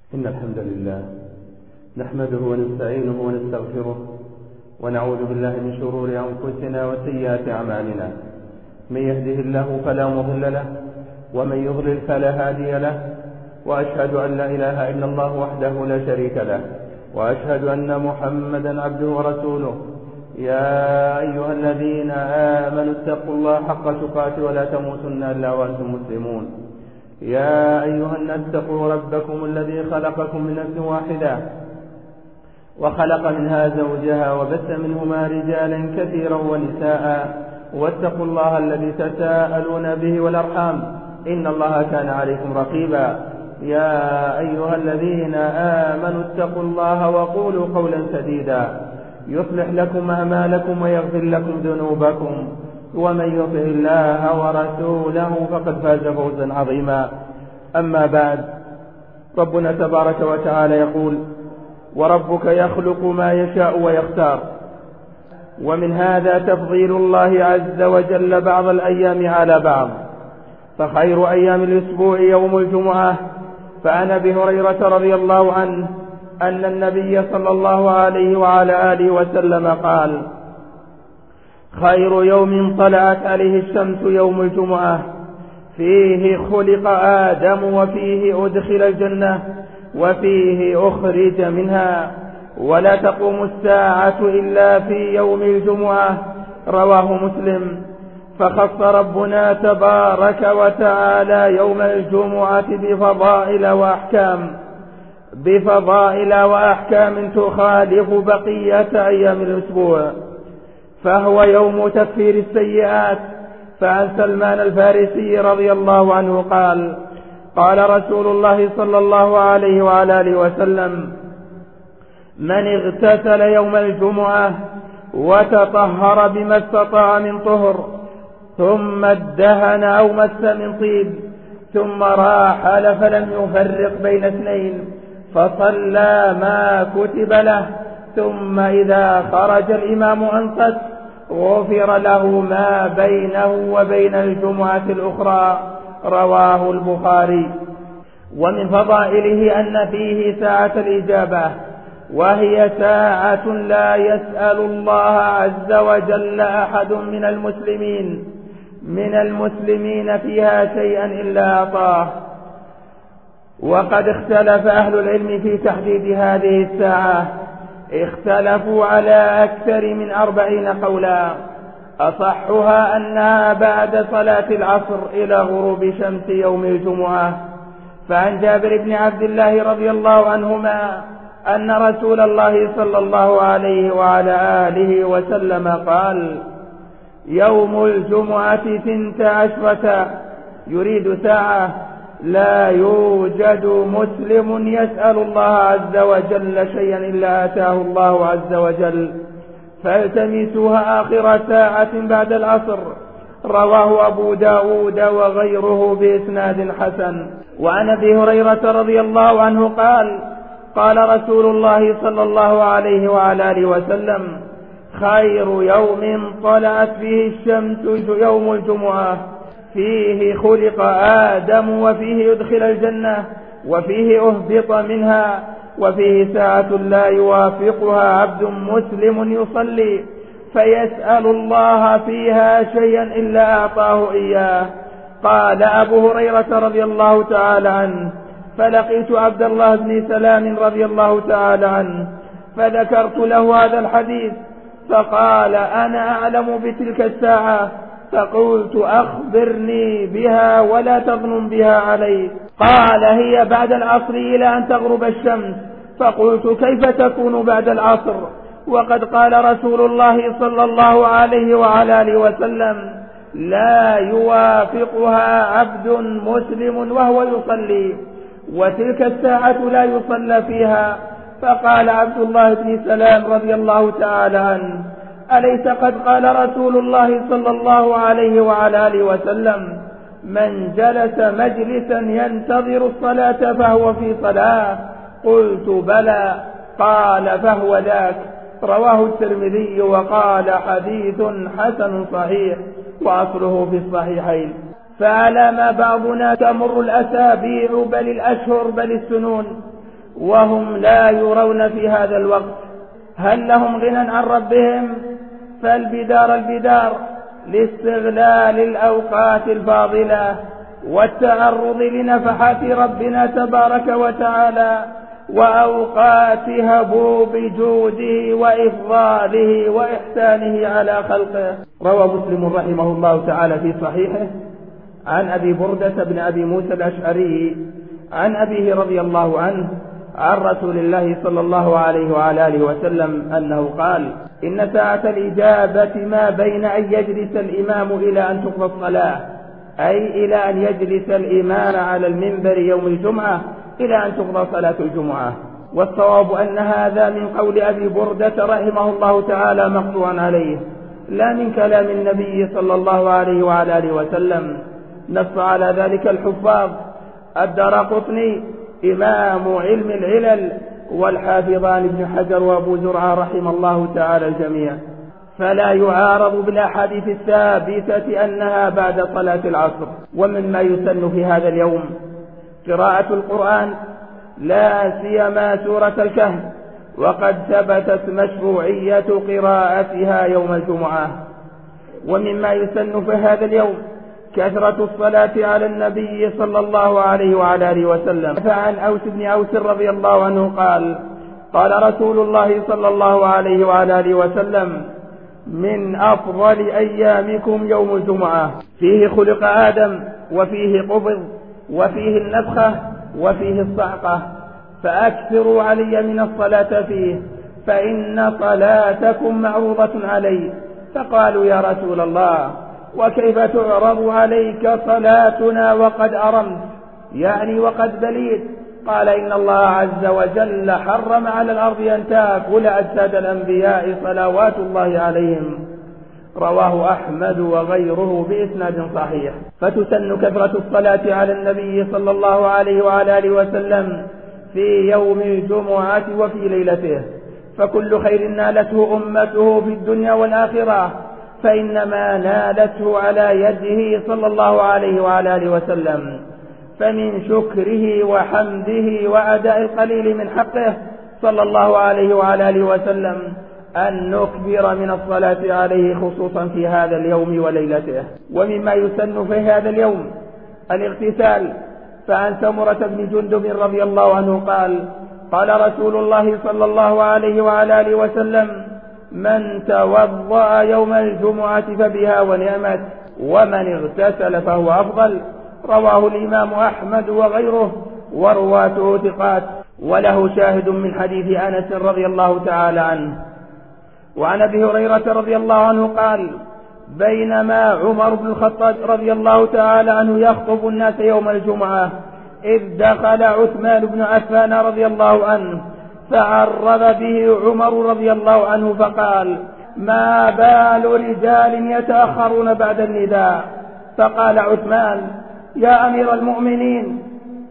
إن الحمد لله نحمده ونستعينه ونستغفره ونعوذ بالله من شرور أنفسنا وسيئات أعمالنا. من يهده الله فلا مضل له ومن يضلل فلا هادي له، وأشهد أن لا إله إلا الله وحده لا شريك له، وأشهد أن محمدا عبده ورسوله. يا أيها الذين آمنوا اتقوا الله حق تقاته ولا تموتن إلا وأنتم مسلمون. يا أيها الناس اتقوا ربكم الذي خلقكم من نفس واحدة وخلق منها زوجها وبث منهما رجالا كثيرا ونساء، واتقوا الله الذي تساءلون به والأرحام إن الله كان عليكم رقيبا. يا أيها الذين آمنوا اتقوا الله وقولوا قولا سديدا يصلح لكم أعمالكم ويغفر لكم ذنوبكم، ومن يطع الله ورسوله فقد فاز فوزا عظيما. أما بعد، ربنا تبارك وتعالى يقول: وربك يخلق ما يشاء ويختار. ومن هذا تفضيل الله عز وجل بعض الأيام على بعض، فخير أيام الأسبوع يوم الجمعة. فعن أبي هريرة رضي الله عنه أن النبي صلى الله عليه وعلى آله وسلم قال: خير يوم طلعت عليه الشمس يوم الجمعة، فيه خلق آدم وفيه أدخل الجنة وفيه أخرج منها، ولا تقوم الساعة إلا في يوم الجمعة. رواه مسلم. فخص ربنا تبارك وتعالى يوم الجمعة بفضائل وأحكام تخالف بقية أيام الأسبوع، فهو يوم تكفير السيئات. فعن سلمان الفارسي رضي الله عنه قال: قال رسول الله صلى الله عليه وعلى آله وسلم: من اغتسل يوم الجمعة وتطهر بما استطاع من طهر، ثم ادهن أو مس من طيب، ثم راحل فلم يفرق بين اثنين، فصلى ما كتب له، ثم إذا خرج الإمام أنصت، غفر له ما بينه وبين الجمعة الأخرى. رواه البخاري. ومن فضائله أن فيه ساعة الإجابة، وهي ساعة لا يسأل الله عز وجل أحد من المسلمين فيها شيئا إلا أعطاه. وقد اختلف أهل العلم في تحديد هذه الساعة، اختلفوا على أكثر من 40 قولا، أصحها أنها بعد صلاة العصر إلى غروب شمس يوم الجمعة. فعن جابر بن عبد الله رضي الله عنهما أن رسول الله صلى الله عليه وعلى آله وسلم قال: يوم الجمعة 12 يريد ساعة، لا يوجد مسلم يسأل الله عز وجل شيئا إلا آتاه الله عز وجل، فالتمسوها آخر ساعة بعد العصر. رواه أبو داود وغيره بإسناد حسن. وعن أبي هريرة رضي الله عنه قال: قال رسول الله صلى الله عليه وعلى آله وسلم: خير يوم طلعت فيه الشمس يوم الجمعة، فيه خلق آدم وفيه يدخل الجنة وفيه أهبط منها، وفيه ساعة لا يوافقها عبد مسلم يصلي فيسأل الله فيها شيئا إلا أعطاه إياه. قال أبو هريرة رضي الله تعالى عنه: فلقيت عبد الله بن سلام رضي الله تعالى عنه فذكرت له هذا الحديث، فقال: أنا أعلم بتلك الساعة. فقلت: أخبرني بها ولا تظنن بها علي. قال: هي بعد العصر إلى أن تغرب الشمس. فقلت: كيف تكون بعد العصر وقد قال رسول الله صلى الله عليه وعلى آله وسلم: لا يوافقها عبد مسلم وهو يصلي، وتلك الساعة لا يصلى فيها. فقال عبد الله بن سلام رضي الله تعالى عنه: أليس قد قال رسول الله صلى الله عليه وعلى آله وسلم: من جلس مجلسا ينتظر الصلاة فهو في صلاة؟ قلت: بلى. قال: فهو ذاك. رواه الترمذي وقال: حديث حسن صحيح، وأصله في الصحيحين. فعلى ما بعضنا تمر الأسابيع بل الأشهر بل السنون، وهم لا يرون في هذا الوقت. هل لهم غنى عن ربهم؟ البدار لاستغلال الأوقات الفاضلة والتعرض لنفحات ربنا تبارك وتعالى وأوقات هبوب جوده وإفضاله وإحسانه على خلقه. روى مسلم رحمه الله تعالى في صحيحه عن أبي بردة بن أبي موسى الأشعري عن أبيه رضي الله عنه عن رسول الله صلى الله عليه وعلى آله وسلم أنه قال: إن ساعة الإجابة ما بين أن يجلس الإمام إلى أن تقضى الصلاة، أي إلى أن يجلس الإمام على المنبر يوم الجمعة إلى أن تقضى صلاة الجمعة. والصواب أن هذا من قول أبي بردة رحمه الله تعالى مقطوعا عليه، لا من كلام النبي صلى الله عليه وعلى آله وسلم. نص على ذلك الحفاظ الدارقطني إمام علم العلل والحافظان ابن حجر وأبو زرعة رحمه الله تعالى الجميع. فلا يعارض بالأحاديث الثابتة أنها بعد صلاة العصر. ومما يسن في هذا اليوم قراءة القرآن، لا سيما سورة الكهف، وقد ثبتت مشروعية قراءتها يوم الجمعة. ومما يسن في هذا اليوم كثرة الصلاة على النبي صلى الله عليه وعلى آله وسلم. فعن أوس بن أوس رضي الله عنه قال: قال رسول الله صلى الله عليه وعلى آله وسلم: من أفضل أيامكم يوم الجمعة، فيه خلق آدم، وفيه قبض، وفيه النفخة، وفيه الصعقة، فأكثروا علي من الصلاة فيه، فإن صلاتكم معروضة علي. فقالوا: يا رسول الله، وكيف تعرض عليك صلاتنا وقد أرمت، يعني وقد بليت؟ قال: إن الله عز وجل حرم على الأرض أن تأكل أجساد الأنبياء صلوات الله عليهم. رواه أحمد وغيره بإسناد صحيح. فتسن كثرة الصلاة على النبي صلى الله عليه وعلى آله وسلم في يوم الجمعة وفي ليلته، فكل خير نالته أمته في الدنيا والآخرة فإنما نالته على يده صلى الله عليه وعلى آله وسلم. فمن شكره وحمده وأداء القليل من حقه صلى الله عليه وعلى آله وسلم أن نكبر من الصلاة عليه خصوصا في هذا اليوم وليلته. ومما يسن في هذا اليوم الاغتسال. فعن سمرة بن جندب رضي الله عنه قال: قال رسول الله صلى الله عليه وعلى آله وسلم: من توضأ يوم الجمعة فبها ونعمت، ومن اغتسل فهو أفضل. رواه الإمام أحمد وغيره ورواته ثقات، وله شاهد من حديث أنس رضي الله تعالى عنه. وعن أبي هريرة رضي الله عنه قال: بينما عمر بن الخطاب رضي الله تعالى عنه يخطب الناس يوم الجمعة إذ دخل عثمان بن عفان رضي الله عنه، فعرض به عمر رضي الله عنه فقال: ما بال رجال يتأخرون بعد النداء؟ فقال عثمان: يا أمير المؤمنين،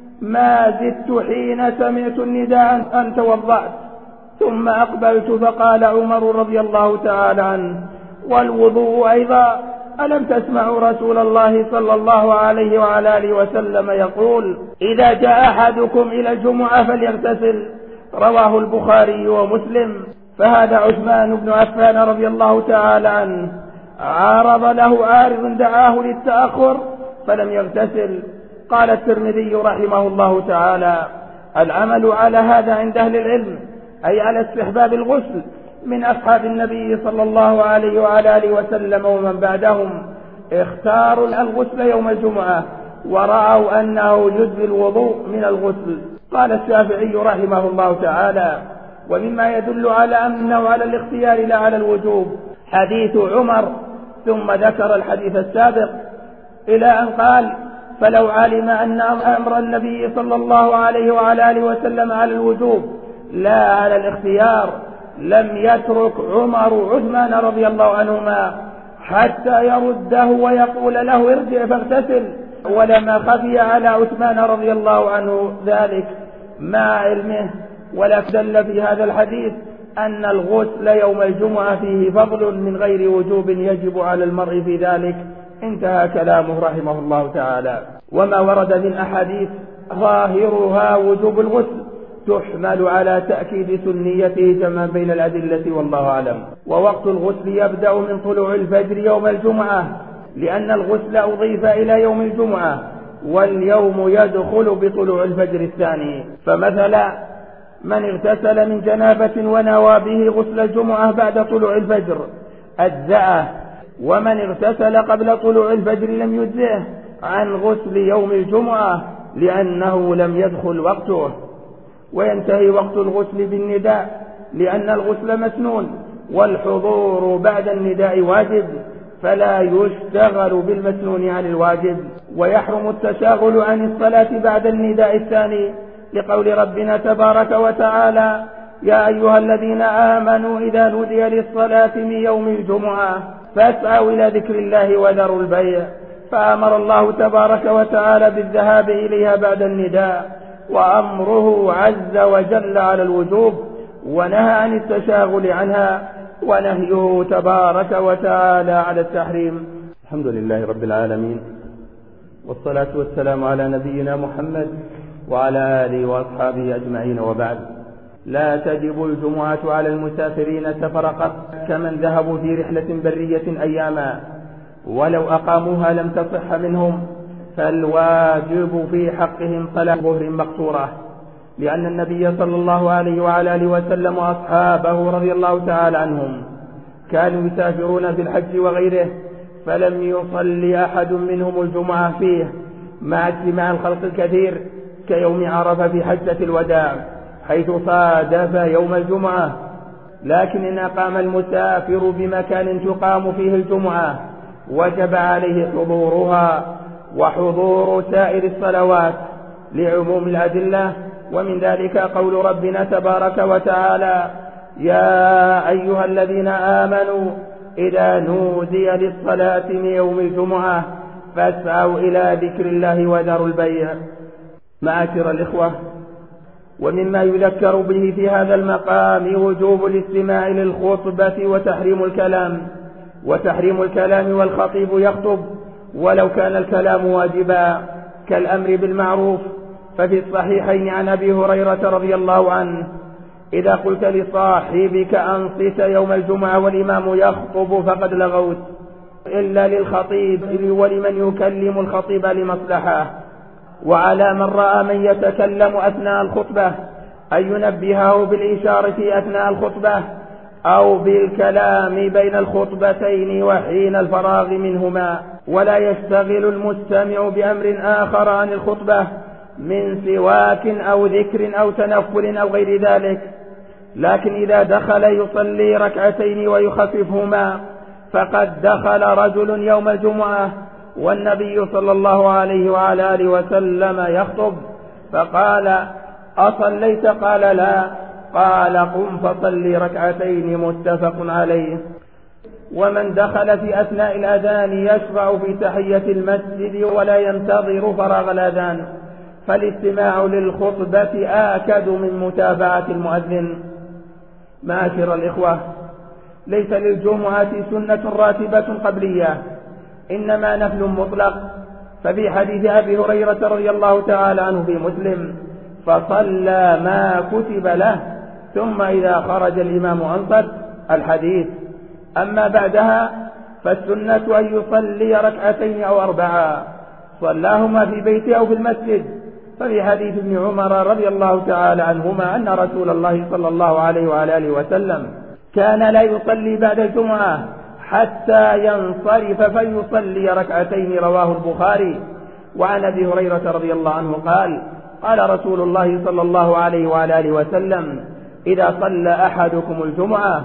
ما زدت حين سمعت النداء أن توضأت. ثم أقبلت فقال عمر رضي الله تعالى عنه: والوضوء أيضا، ألم تسمعوا رسول الله صلى الله عليه وعلى آله وسلم يقول: إذا جاء أحدكم إلى الجمعة فليغتسل. رواه البخاري ومسلم. فهذا عثمان بن عفان رضي الله تعالى عنه عارض له عارض دعاه للتأخر فلم يغتسل. قال الترمذي رحمه الله تعالى: العمل على هذا عند أهل العلم، أي على استحباب الغسل، من أصحاب النبي صلى الله عليه وعلى آله وسلم ومن بعدهم اختاروا الغسل يوم الجمعة ورأوا أنه يجزي الوضوء من الغسل. قال الشافعي رحمه الله تعالى: ومما يدل على أنه على الاختيار لا على الوجوب حديث عمر. ثم ذكر الحديث السابق إلى أن قال: فلو علم أن أمر النبي صلى الله عليه وعلى آله وسلم على الوجوب لا على الاختيار لم يترك عمر عثمان رضي الله عنهما حتى يرده ويقول له: ارجع فاغتسل. ولما خفي على عثمان رضي الله عنه ذلك مع علمه، ولا دل في هذا الحديث أن الغسل يوم الجمعة فيه فضل من غير وجوب يجب على المرء في ذلك. انتهى كلامه رحمه الله تعالى. وما ورد من أحاديث ظاهرها وجوب الغسل، تحمل على تأكيد سنيته جمعا بين الأدلة والله أعلم. ووقت الغسل يبدأ من طلوع الفجر يوم الجمعة، لأن الغسل أضيف إلى يوم الجمعة، واليوم يدخل بطلوع الفجر الثاني. فمثلا من اغتسل من جنابة ونوى به غسل الجمعة بعد طلوع الفجر أجزأه، ومن اغتسل قبل طلوع الفجر لم يجزئه عن غسل يوم الجمعة لأنه لم يدخل وقته. وينتهي وقت الغسل بالنداء، لأن الغسل مسنون والحضور بعد النداء واجب، فلا يشتغل بالمسنون عن الواجب. ويحرم التشاغل عن الصلاة بعد النداء الثاني، لقول ربنا تبارك وتعالى: يا أيها الذين آمنوا إذا نودي للصلاة من يوم الجمعة فاسعوا إلى ذكر الله وذروا البيع. فأمر الله تبارك وتعالى بالذهاب إليها بعد النداء، وأمره عز وجل على الوجوب، ونهى عن التشاغل عنها، ونهيه تبارك وتعالى على التحريم. الحمد لله رب العالمين، والصلاة والسلام على نبينا محمد وعلى آله وأصحابه أجمعين، وبعد. لا تجب الجمعة على المسافرين سفر كمن ذهبوا في رحلة برية أياما، ولو أقاموها لم تصح منهم، فالواجب في حقهم صلاة ظهر مقصورة، لأن النبي صلى الله عليه وعلى آله وسلم وأصحابه رضي الله تعالى عنهم كانوا يسافرون في الحج وغيره، فلم يصلي أحد منهم الجمعة فيه، مع اجتماع الخلق الكثير كيوم عرفة في حجة الوداع حيث صادف يوم الجمعة. لكن إن أقام المسافر بمكان تقام فيه الجمعة وجب عليه حضورها وحضور سائر الصلوات لعموم الأدلة، ومن ذلك قول ربنا تبارك وتعالى: يا أيها الذين آمنوا إذا نودي للصلاة من يوم الجمعة فاسعوا إلى ذكر الله وذروا البيع. معاشر الإخوة، ومما يذكر به في هذا المقام وجوب الاستماع للخطبة وتحريم الكلام والخطيب يخطب ولو كان الكلام واجبا كالأمر بالمعروف. ففي الصحيحين عن أبي هريرة رضي الله عنه: إذا قلت لصاحبك أنصت يوم الجمعة والإمام يخطب فقد لغوت، إلا للخطيب ولمن يكلم الخطيب لمصلحة. وعلى من رأى من يتكلم أثناء الخطبة أن ينبهه بالإشارة أثناء الخطبة أو بالكلام بين الخطبتين وحين الفراغ منهما، ولا يشتغل المستمع بأمر آخر عن الخطبة من سواك أو ذكر أو تنفل أو غير ذلك. لكن إذا دخل يصلي ركعتين ويخففهما فقد دخل رجل يوم الجمعة والنبي صلى الله عليه وعلى آله وسلم يخطب، فقال: أصليت؟ قال: لا. قال: قم فصلي ركعتين، متفق عليه. ومن دخل في أثناء الأذان يشرع في تحية المسجد ولا ينتظر فراغ الأذان، فالاستماع للخطبة آكد من متابعة المؤذن. معاشر الإخوة، ليس للجمعة سنة راتبة قبلية، إنما نفل مطلق. ففي حديث أبي هريرة رضي الله تعالى عنه في مسلم: فصلى ما كتب له ثم إذا خرج الإمام أنصت الحديث. أما بعدها فالسنة أن يصلي ركعتين أو أربعة، صلاهما في بيته أو في المسجد. ففي حديث ابن عمر رضي الله تعالى عنهما أن رسول الله صلى الله عليه وعلى آله وسلم كان لا يصلي بعد الجمعة حتى ينصرف فيصلي ركعتين، رواه البخاري. وعن أبي هريرة رضي الله عنه قال: قال رسول الله صلى الله عليه وعلى آله وسلم: إذا صلى أحدكم الجمعة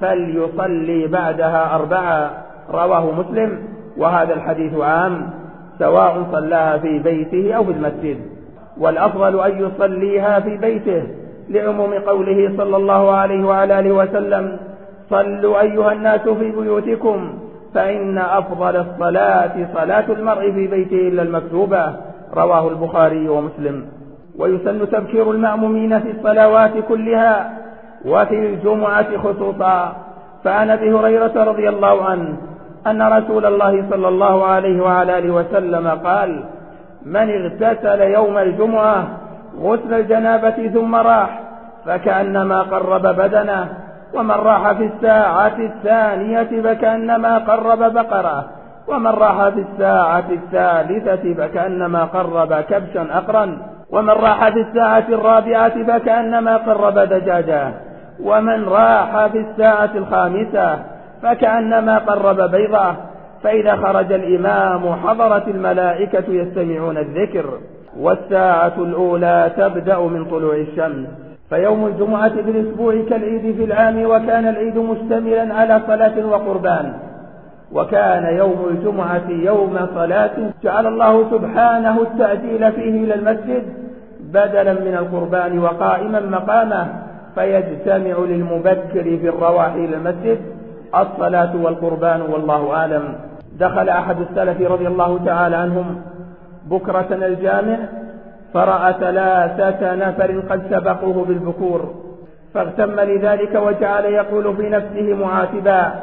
فليصلي بعدها أربعة، رواه مسلم. وهذا الحديث عام سواء صلاها في بيته أو في المسجد، والأفضل أن يصليها في بيته لعموم قوله صلى الله عليه وعلى آله وسلم: صلوا أيها الناس في بيوتكم فإن أفضل الصلاة صلاة المرء في بيته إلا المكتوبة، رواه البخاري ومسلم. ويسن تبكير المأمومين في الصلوات كلها وفي الجمعة خصوصا. فعن أبي هريرة رضي الله عنه أن رسول الله صلى الله عليه وعلى آله وسلم قال: من اغتسل يوم الجمعة غسل الجنابة ثم راح فكأنما قرب بدنه، ومن راح في الساعة الثانية فكأنما قرب بقرة، ومن راح في الساعة الثالثة فكأنما قرب كبشا أقرا، ومن راح في الساعة الرابعة فكأنما قرب دجاجة، ومن راح في الساعة الخامسة فكأنما قرب بيضة. فإذا خرج الإمام حضرت الملائكة يستمعون الذكر. والساعة الأولى تبدأ من طلوع الشمس. فيوم الجمعة في الأسبوع كالعيد في العام، وكان العيد مشتملا على صلاة وقربان، وكان يوم الجمعة يوم صلاة جعل الله سبحانه التعجيل فيه إلى المسجد بدلا من القربان وقائما مقامه، فيجتمع للمبكر في الرواح إلى المسجد الصلاة والقربان والله أعلم. دخل أحد السلف رضي الله تعالى عنهم بكرة الجامع فرأى 3 نفر قد سبقوه بالبكور، فاغتم لذلك وجعل يقول في نفسه معاتبا: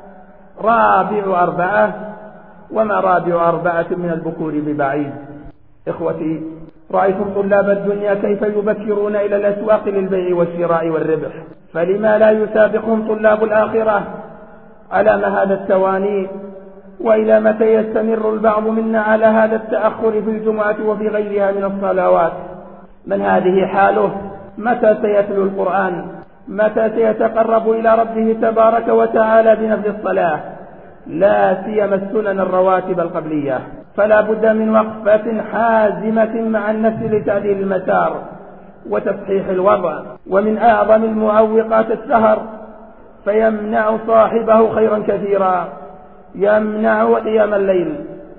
رابع 4، وما رابع 4 من البكور ببعيد. إخوتي، رأيتم طلاب الدنيا كيف يبكرون إلى الأسواق للبيع والشراء والربح، فلما لا يسابقهم طلاب الآخرة؟ على ما هذا التواني؟ وإلى متى يستمر البعض منا على هذا التأخر في الجمعة وفي غيرها من الصلوات؟ من هذه حاله؟ متى سيتلو القرآن؟ متى سيتقرب إلى ربه تبارك وتعالى بنفل الصلاة، لا سيما السنن الرواتب القبلية؟ فلا بد من وقفة حازمة مع النفس لتعديل المسار وتصحيح الوضع. ومن أعظم المعوقات السهر، فيمنع صاحبه خيرا كثيرا، يمنع قيام الليل،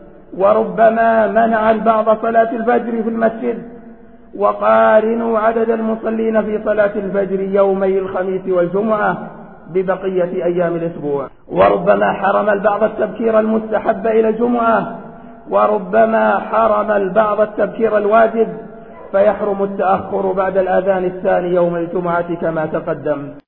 وربما منع البعض صلاة الفجر في المسجد. وقارنوا عدد المصلين في صلاة الفجر يومي الخميس والجمعة ببقية أيام الأسبوع. وربما حرم البعض التبكير المستحب إلى الجمعة، وربما حرم البعض التبكير الواجب، فيحرم التأخر بعد الأذان الثاني يوم الجمعة كما تقدم.